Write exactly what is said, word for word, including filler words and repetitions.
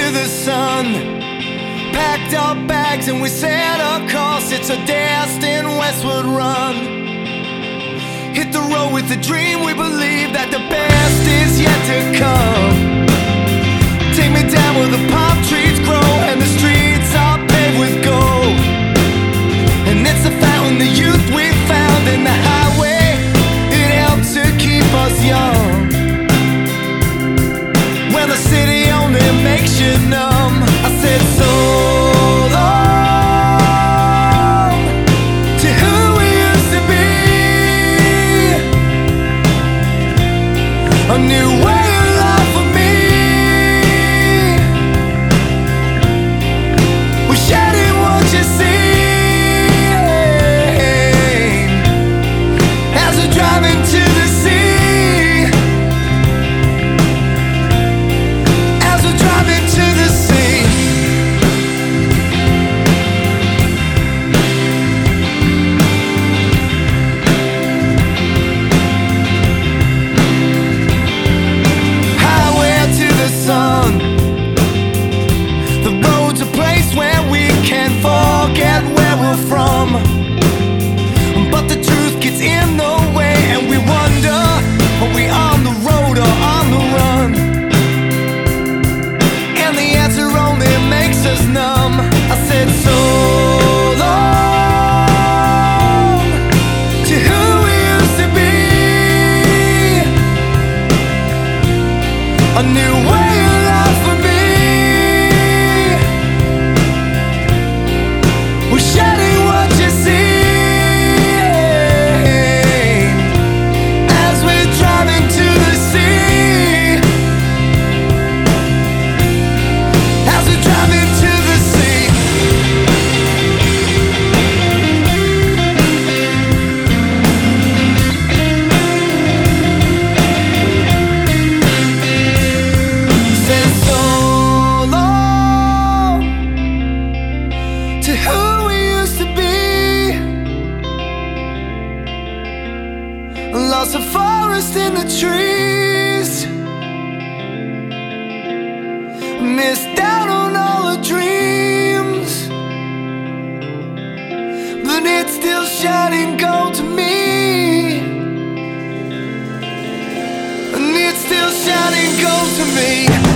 the sun, packed our bags and we set a course. It's a destined westward run. Hit the road with a dream, we believe that the best is yet to come. Take me down where the palm trees grow and the streets are paved with gold. And it's the fountain, the youth we found in the highway. It helps to keep us young. When the city only makes you numb, I said so long to who we used to be. A new way of life for me. We're shedding what you see as we're driving to the sea. As we're driving to the sea. Highway to the sun. The road's a place where we can forget where we're from. But the truth gets in the way and we wonder, are we on the road or on the run? And the answer only makes us numb. I said so long to who we used to be. A new way of life for me. We're shedding what you see as we're driving to the sea. As we're driving to the sea. Said so long to who we used to be. Lost the forest in the trees. Missed out on all the dreams. But it's still shining gold to me. And it's still shining gold to me.